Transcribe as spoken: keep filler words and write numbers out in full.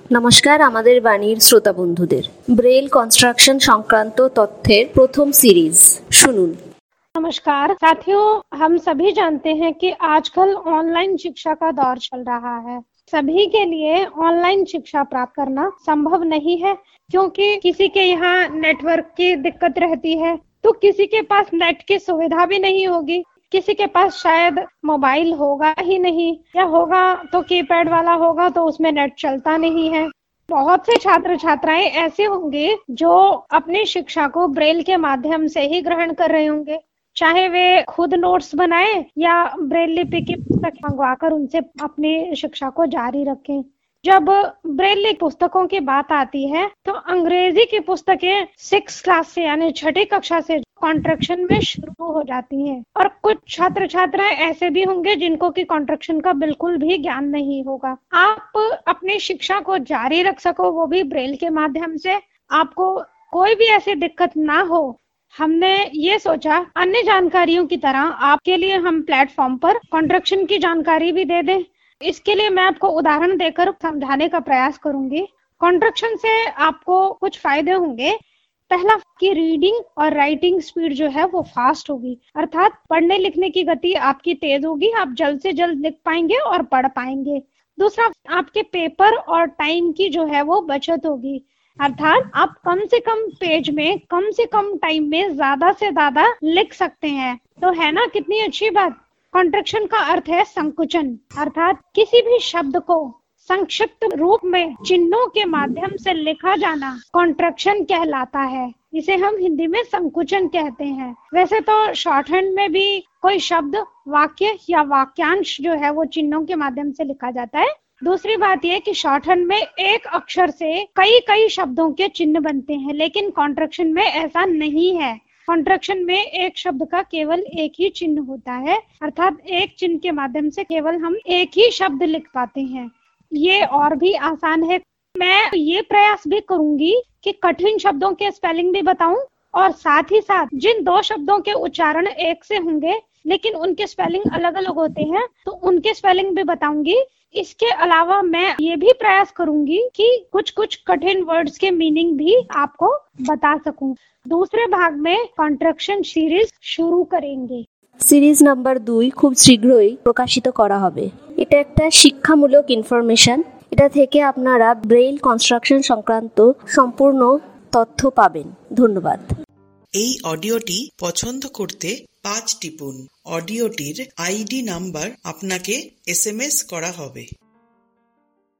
নমস্কার আমাদের বাণীর শ্রোতা বন্ধুদের। ব্রেল কনস্ট্রাকশন সংক্রান্ত তথ্যের প্রথম সিরিজ শুনুন। नमस्कार साथियों, हम सभी जानते हैं कि आजकल ऑनलाइन शिक्षा का दौर चल रहा है। सभी के लिए ऑनलाइन शिक्षा प्राप्त करना संभव नहीं है, क्योंकि किसी के यहाँ नेटवर्क की दिक्कत रहती है तो किसी के पास नेट की सुविधा भी नहीं होगी, किसी के पास शायद मोबाइल होगा ही नहीं, या होगा तो कीपैड वाला होगा तो उसमें नेट चलता नहीं है। बहुत से छात्र छात्राएं ऐसे होंगे जो अपनी शिक्षा को ब्रेल के माध्यम से ही ग्रहण कर रहे होंगे, चाहे वे खुद नोट्स बनाएं या ब्रेल लिपि की पुस्तक मंगवाकर उनसे अपनी शिक्षा को जारी रखें। जब ब्रेल पुस्तकों की बात आती है तो अंग्रेजी की पुस्तकें सिक्स क्लास से यानी छठी कक्षा से कॉन्ट्रैक्शन में शुरू हो जाती हैं, और कुछ छात्र छात्राएं ऐसे भी होंगे जिनको की कॉन्ट्रैक्शन का बिल्कुल भी ज्ञान नहीं होगा। आप अपनी शिक्षा को जारी रख सको, वो भी ब्रेल के माध्यम से, आपको कोई भी ऐसी दिक्कत ना हो, हमने ये सोचा अन्य जानकारियों की तरह आपके लिए हम प्लेटफॉर्म पर कॉन्ट्रैक्शन की जानकारी भी दे दें। इसके लिए मैं आपको उदाहरण देकर समझाने का प्रयास करूंगी। कॉन्ट्रैक्शन से आपको कुछ फायदे होंगे। पहला कि रीडिंग और राइटिंग स्पीड जो है वो फास्ट होगी, अर्थात पढ़ने लिखने की गति आपकी तेज होगी, आप जल्द से जल्द लिख पाएंगे और पढ़ पाएंगे। दूसरा, आपके पेपर और टाइम की जो है वो बचत होगी, अर्थात आप कम से कम पेज में कम से कम टाइम में ज्यादा से ज्यादा लिख सकते हैं। तो है ना कितनी अच्छी बात। कॉन्ट्रैक्शन का अर्थ है संकुचन, अर्थात किसी भी शब्द को संक्षिप्त रूप में चिन्हों के माध्यम से लिखा जाना कॉन्ट्रैक्शन कहलाता है। इसे हम हिंदी में संकुचन कहते हैं। वैसे तो शॉर्ट हैंड में भी कोई शब्द, वाक्य या वाक्यांश जो है वो चिन्हों के माध्यम से लिखा जाता है। दूसरी बात यह कि शॉर्ट हैंड में एक अक्षर से कई कई शब्दों के चिन्ह बनते हैं, लेकिन कॉन्ट्रैक्शन में ऐसा नहीं है। कॉन्ट्रैक्शन में एक शब्द का केवल एक ही चिन्ह होता है, अर्थात एक चिन्ह के माध्यम से केवल हम एक ही शब्द लिख पाते हैं। ये और भी आसान है। मैं ये प्रयास भी करूंगी कि कठिन शब्दों के स्पेलिंग भी बताऊं, और साथ ही साथ जिन दो शब्दों के उच्चारण एक से होंगे लेकिन उनके स्पेलिंग अलग अलग होते हैं तो उनके स्पेलिंग भी बताऊंगी। इसके अलावा मैं ये भी प्रयास करूंगी कि कुछ कुछ कठिन वर्ड्स के मीनिंग भी आपको बता सकूं। दूसरे भाग में কন্ট্রাকশন সিরিজ শুরু করেंगे। সিরিজ নাম্বার দুই খুব শীঘ্রই প্রকাশিত করা হবে। এটা একটা শিক্ষামূলক ইনফরমেশন। এটা থেকে আপনারা ব্রেইল কনস্ট্রাকশন সংক্রান্ত সম্পূর্ণ তথ্য পাবেন। ধন্যবাদ। এই অডিওটি পছন্দ করতে পাঁচ টিপুন। অডিওটির আইডি নাম্বার আপনাকে এসএমএস করা হবে।